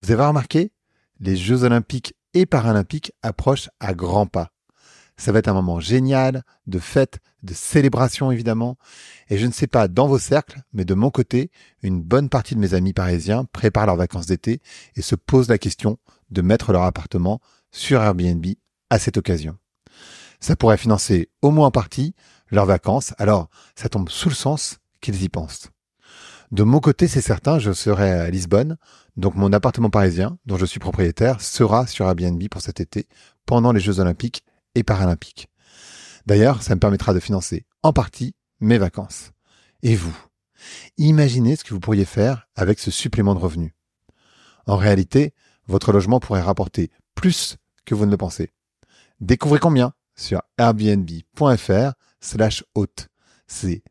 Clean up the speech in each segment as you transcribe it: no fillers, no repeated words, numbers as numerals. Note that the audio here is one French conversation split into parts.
Vous avez remarqué, les Jeux Olympiques et Paralympiques approchent à grands pas. Ça va être un moment génial, de fête, de célébration évidemment. Et je ne sais pas dans vos cercles, mais de mon côté, une bonne partie de mes amis parisiens préparent leurs vacances d'été et se posent la question de mettre leur appartement sur Airbnb à cette occasion. Ça pourrait financer au moins en partie leurs vacances, alors ça tombe sous le sens qu'ils y pensent. De mon côté, c'est certain, je serai à Lisbonne, donc mon appartement parisien, dont je suis propriétaire, sera sur Airbnb pour cet été, pendant les Jeux Olympiques et Paralympiques. D'ailleurs, ça me permettra de financer en partie mes vacances. Et vous, imaginez ce que vous pourriez faire avec ce supplément de revenus. En réalité, votre logement pourrait rapporter plus que vous ne le pensez. Découvrez combien sur airbnb.fr/hôte. C'est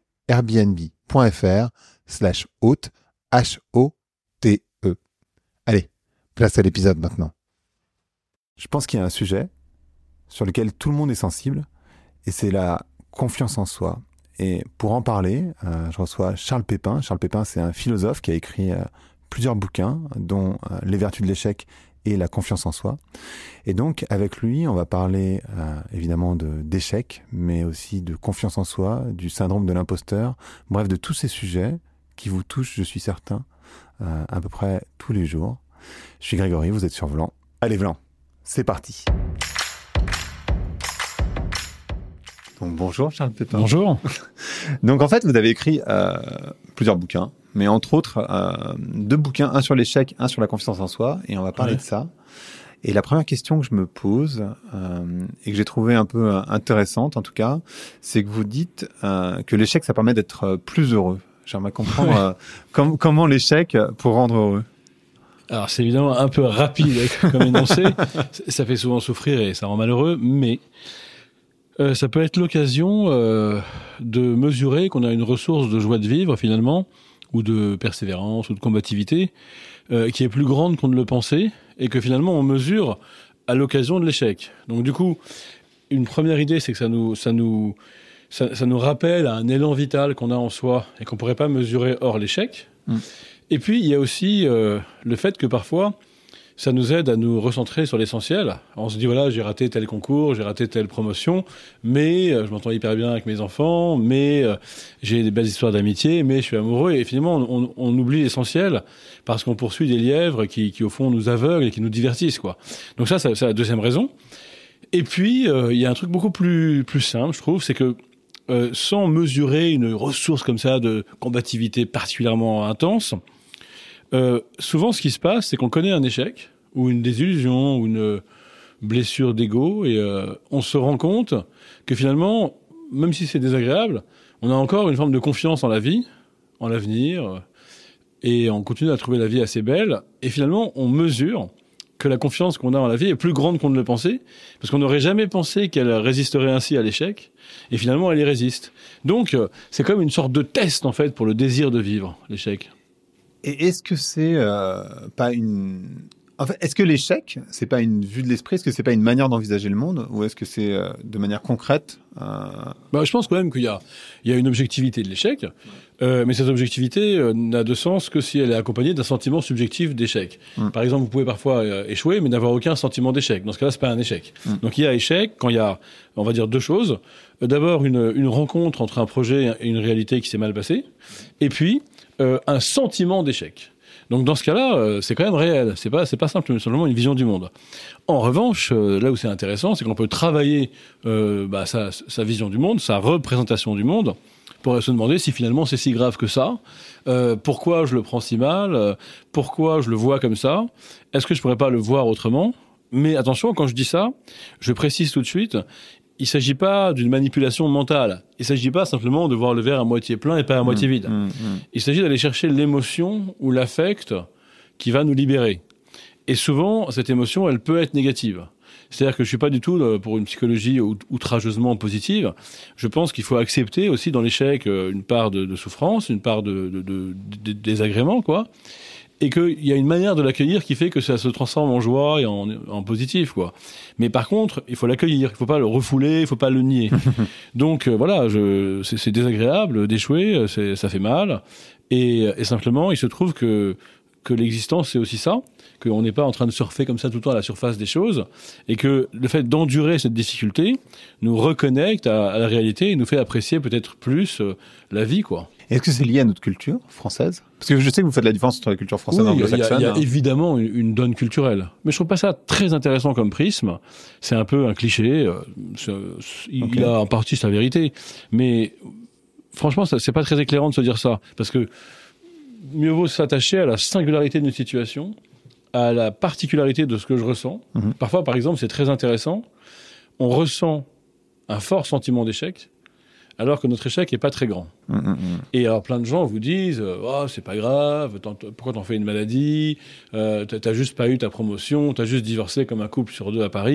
airbnb.fr/hôte, H-O-T-E. Allez, place à l'épisode maintenant. Je pense qu'il y a un sujet sur lequel tout le monde est sensible, et c'est la confiance en soi. Et pour en parler, je reçois Charles Pépin. Charles Pépin, c'est un philosophe qui a écrit plusieurs bouquins, dont Les Vertus de l'échec et La confiance en soi. Et donc, avec lui, on va parler évidemment d'échec, mais aussi de confiance en soi, du syndrome de l'imposteur, bref, de tous ces sujets qui vous touchent, je suis certain, à peu près tous les jours. Je suis Grégory, vous êtes sur Vlan. Allez, Vlan, c'est parti. Donc, bonjour Charles Pépin. Bonjour. Donc en fait, vous avez écrit plusieurs bouquins, mais entre autres 2 bouquins, un sur l'échec, un sur la confiance en soi, et on va parler de ça. Et la première question que je me pose, et que j'ai trouvé un peu intéressante en tout cas, c'est que vous dites que l'échec, ça permet d'être plus heureux. J'aimerais comprendre comment l'échec pour rendre heureux. Alors c'est évidemment un peu rapide comme énoncé, ça fait souvent souffrir et ça rend malheureux, mais ça peut être l'occasion de mesurer qu'on a une ressource de joie de vivre finalement, ou de persévérance, ou de combativité, qui est plus grande qu'on ne le pensait, et que finalement on mesure à l'occasion de l'échec. Donc du coup, une première idée, c'est que ça nous rappelle à un élan vital qu'on a en soi, et qu'on ne pourrait pas mesurer hors l'échec. Et puis il y a aussi le fait que parfois, ça nous aide à nous recentrer sur l'essentiel. On se dit, voilà, j'ai raté tel concours, j'ai raté telle promotion, mais je m'entends hyper bien avec mes enfants, mais j'ai des belles histoires d'amitié, mais je suis amoureux. Et finalement, on oublie l'essentiel parce qu'on poursuit des lièvres qui, au fond, nous aveuglent et qui nous divertissent, quoi. Donc ça, c'est la deuxième raison. Et puis, il y a un truc beaucoup plus simple, je trouve, c'est que sans mesurer une ressource comme ça de combativité particulièrement intense, souvent, ce qui se passe, c'est qu'on connaît un échec, ou une désillusion, ou une blessure d'ego, et on se rend compte que finalement, même si c'est désagréable, on a encore une forme de confiance en la vie, en l'avenir, et on continue à trouver la vie assez belle, et finalement, on mesure que la confiance qu'on a en la vie est plus grande qu'on ne le pensait, parce qu'on n'aurait jamais pensé qu'elle résisterait ainsi à l'échec, et finalement, elle y résiste. Donc, c'est comme une sorte de test, en fait, pour le désir de vivre, l'échec. Et est-ce que c'est pas une... En fait, est-ce que l'échec, c'est pas une vue de l'esprit? Est-ce que c'est pas une manière d'envisager le monde? Ou est-ce que c'est de manière concrète Je pense quand même qu'il y a une objectivité de l'échec, mais cette objectivité n'a de sens que si elle est accompagnée d'un sentiment subjectif d'échec. Par exemple, vous pouvez parfois échouer, mais n'avoir aucun sentiment d'échec. Dans ce cas-là, c'est pas un échec. Donc il y a échec quand il y a, on va dire, 2 choses. D'abord, une rencontre entre un projet et une réalité qui s'est mal passée, et puis un sentiment d'échec. Donc dans ce cas-là, c'est quand même réel. C'est pas simplement une vision du monde. En revanche, là où c'est intéressant, c'est qu'on peut travailler sa vision du monde, sa représentation du monde, pour se demander si finalement c'est si grave que ça. Pourquoi je le prends si mal? Pourquoi je le vois comme ça? Est-ce que je pourrais pas le voir autrement? Mais attention, quand je dis ça, je précise tout de suite, il ne s'agit pas d'une manipulation mentale. Il ne s'agit pas simplement de voir le verre à moitié plein et pas à moitié vide. Il s'agit d'aller chercher l'émotion ou l'affect qui va nous libérer. Et souvent, cette émotion, elle peut être négative. C'est-à-dire que je ne suis pas du tout pour une psychologie outrageusement positive. Je pense qu'il faut accepter aussi dans l'échec une part de souffrance, une part de désagrément, quoi. Et qu'il y a une manière de l'accueillir qui fait que ça se transforme en joie et en positif, quoi. Mais par contre, il faut l'accueillir, il faut pas le refouler, il faut pas le nier. Donc voilà, c'est désagréable d'échouer, ça fait mal, et simplement, il se trouve que que l'existence, c'est aussi ça, qu'on n'est pas en train de surfer comme ça tout le temps à la surface des choses, et que le fait d'endurer cette difficulté nous reconnecte à la réalité et nous fait apprécier peut-être plus la vie, quoi. Est-ce que c'est lié à notre culture française? Parce que je sais que vous faites la différence entre la culture française et anglo-saxonne. Il y a évidemment une donne culturelle. Mais je trouve pas ça très intéressant comme prisme. C'est un peu un cliché. Il a en partie sa vérité. Mais franchement, c'est pas très éclairant de se dire ça. Parce que mieux vaut s'attacher à la singularité d'une situation, à la particularité de ce que je ressens. Parfois, par exemple, c'est très intéressant. On ressent un fort sentiment d'échec, alors que notre échec n'est pas très grand. Et alors, plein de gens vous disent « Oh, c'est pas grave, pourquoi t'en fais une maladie t'as juste pas eu ta promotion, t'as juste divorcé comme un couple sur 2 à Paris. »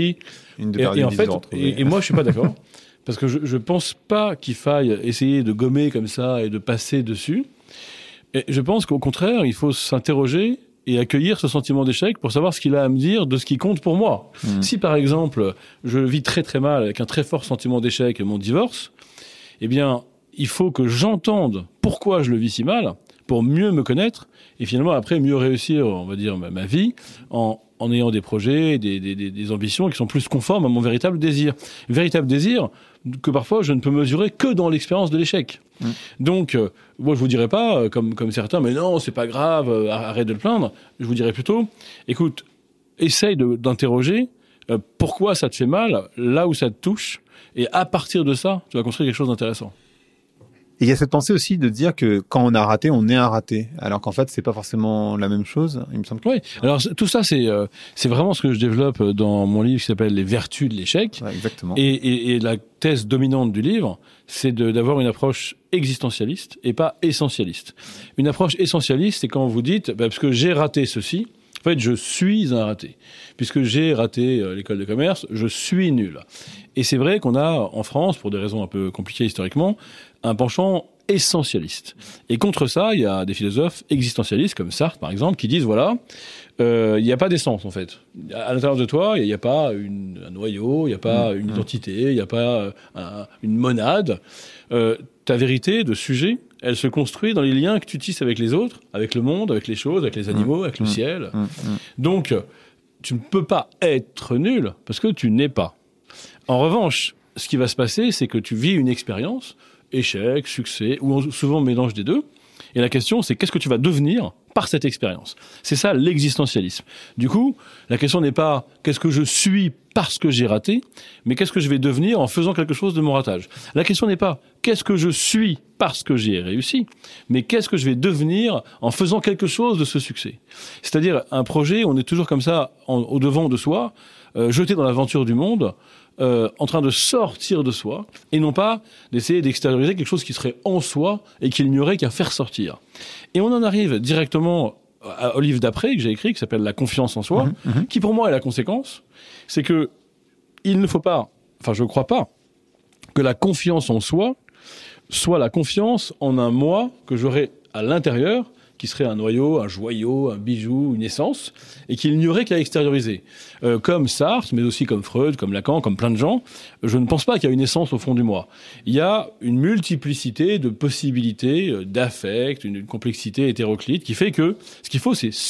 Et moi, je suis pas d'accord. Parce que je pense pas qu'il faille essayer de gommer comme ça et de passer dessus. Et je pense qu'au contraire, il faut s'interroger et accueillir ce sentiment d'échec pour savoir ce qu'il a à me dire de ce qui compte pour moi. Si, par exemple, je vis très très mal avec un très fort sentiment d'échec et mon divorce, eh bien, il faut que j'entende pourquoi je le vis si mal, pour mieux me connaître, et finalement, après, mieux réussir, on va dire, ma vie, en ayant des projets, des ambitions qui sont plus conformes à mon véritable désir. Véritable désir que parfois, je ne peux mesurer que dans l'expérience de l'échec. Donc, moi, je vous dirais pas, comme certains, mais non, c'est pas grave, arrête de le plaindre. Je vous dirais plutôt, écoute, essaye d'interroger pourquoi ça te fait mal, là où ça te touche, et à partir de ça, tu vas construire quelque chose d'intéressant. Et il y a cette pensée aussi de dire que quand on a raté, on est un raté. Alors qu'en fait, c'est pas forcément la même chose, il me semble. Oui. Alors, tout ça, c'est vraiment ce que je développe dans mon livre qui s'appelle Les vertus de l'échec. Ouais, exactement. Et la thèse dominante du livre, c'est d'avoir une approche existentialiste et pas essentialiste. Une approche essentialiste, c'est quand vous dites, parce que j'ai raté ceci, en fait, je suis un raté. Puisque j'ai raté l'école de commerce, je suis nul. Et c'est vrai qu'on a, en France, pour des raisons un peu compliquées historiquement, un penchant essentialiste. Et contre ça, il y a des philosophes existentialistes, comme Sartre, par exemple, qui disent, voilà, il n'y a pas d'essence, en fait. À l'intérieur de toi, il n'y a pas un noyau, il n'y a pas une identité, il n'y a pas une monade. Ta vérité de sujet, elle se construit dans les liens que tu tisses avec les autres, avec le monde, avec les choses, avec les animaux, avec le ciel. Donc, tu ne peux pas être nul, parce que tu n'es pas. En revanche, ce qui va se passer, c'est que tu vis une expérience, échec, succès, ou souvent mélange des deux. Et la question, c'est qu'est-ce que tu vas devenir par cette expérience? C'est ça l'existentialisme. Du coup, la question n'est pas qu'est-ce que je suis parce que j'ai raté, mais qu'est-ce que je vais devenir en faisant quelque chose de mon ratage. La question n'est pas qu'est-ce que je suis parce que j'ai réussi, mais qu'est-ce que je vais devenir en faisant quelque chose de ce succès. C'est-à-dire, un projet, on est toujours comme ça, au devant de soi, jeté dans l'aventure du monde, en train de sortir de soi, et non pas d'essayer d'extérioriser quelque chose qui serait en soi et qu'il n'y aurait qu'à faire sortir. Et on en arrive directement au livre d'après que j'ai écrit, qui s'appelle La confiance en soi, qui pour moi est la conséquence, c'est que il ne faut pas, enfin je ne crois pas, que la confiance en soi soit la confiance en un moi que j'aurais à l'intérieur, qui serait un noyau, un joyau, un bijou, une essence, et qu'il n'y aurait qu'à extérioriser. Comme Sartre, mais aussi comme Freud, comme Lacan, comme plein de gens, je ne pense pas qu'il y a une essence au fond du moi. Il y a une multiplicité de possibilités, d'affects, une complexité hétéroclite, qui fait que ce qu'il faut, c'est